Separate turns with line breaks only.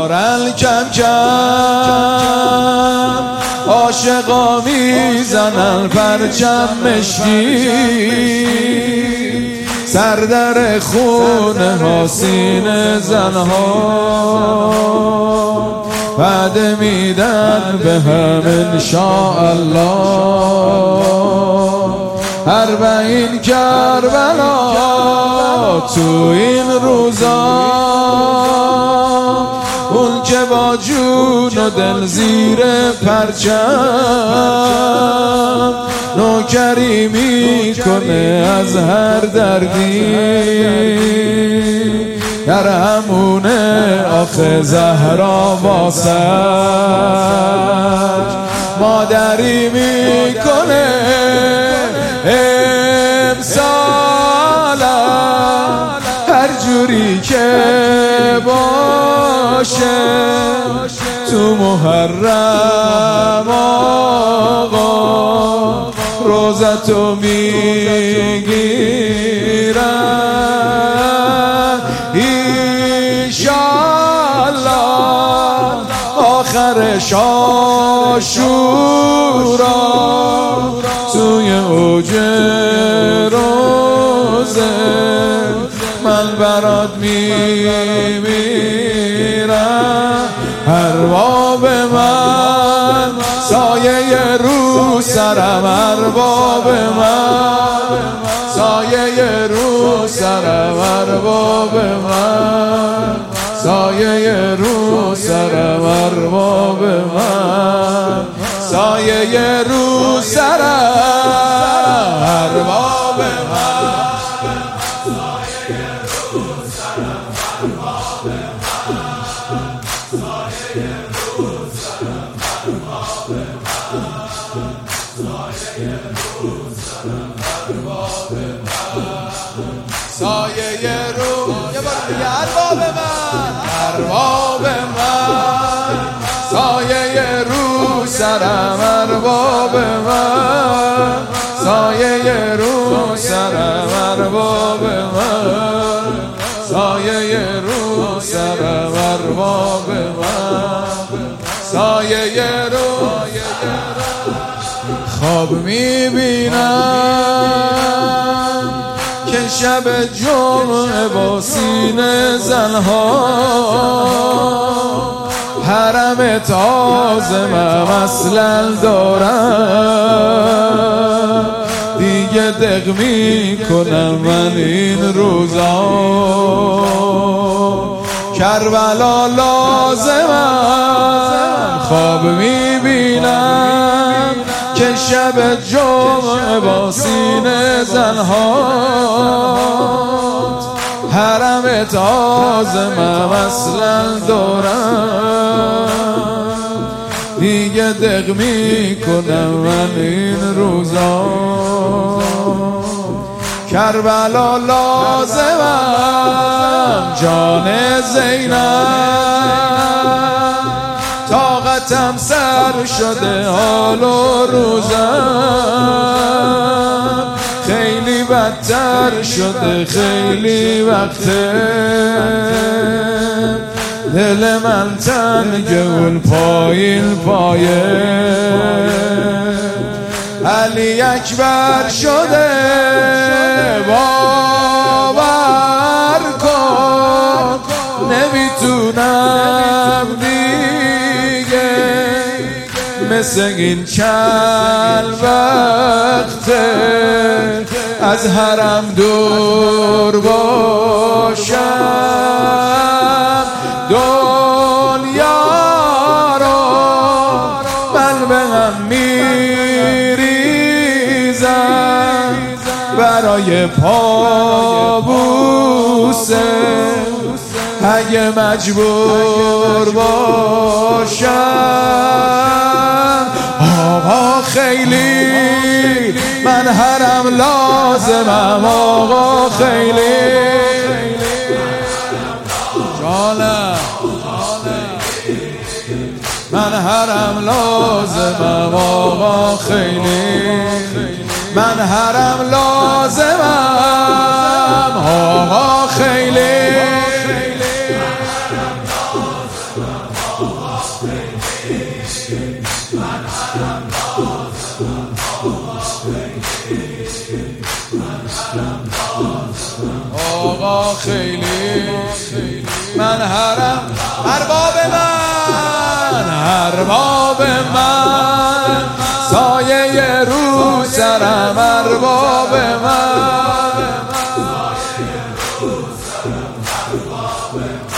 دارن کم کم عاشقا میزنن پرچم مشکی، سر در خونه ها سینه زنها، وعده میدن به هم انشاءالله. 40 کربلا تو این روزا، اون که با جون و دل زیر پرچم نوکری میکنه از هر دردی، در همونه آخه زهرا واسه مادری میکنه امسالم هر جوری که باشه تو محرم آقا روزتو میگیرن ایشالله آخرش عاشورا توی اوج روزه من برات میمیرم. ارباب من سایه رو سرم، ارباب من سایه رو سرم، ارباب من سایه رو سرم، ارباب من سایه رو سرم، ارباب من سایه رو سرم، ارباب من سایه رو سرم، ارباب من سایه رو سرم، ارباب من سایه رو یه بار دیگه ارباب من، ارباب من سایه رو سرم، ارباب من سایه رو سرم، ارباب من سایه رو سرم، ارباب من سایه رو. خواب میبینم که شب جمعه با سینه زنها حرم تازه من اصلا دارم، دیگه دق میکنم من این روزا، کربلا لازمم. خواب میبینم که شب جمعه با سینه زنها حرم تازه من اصلا دارم، دیگه دق میکنم من این روزا، کربلا لازمم. جان زینب طاقتم سر شده حال و روزم، خیلی بدتر شده خیلی وقته، دل من تنگه اون پایین پایه، علی اکبر شده باور کن، نمیتونم دیگه مثل این چند وقته از حرم دور باشم. دنیا رو من به هم میریزم برای پابوسه، اگه مجبور باشم. آقا خیلی من حرم لازمم، آقا خیلی جانم من حرم لازمم، آقا خیلی من حرم لازمم، آقا خیلی آقا خیلی من حرم ارباب من سایه رو سرم ارباب من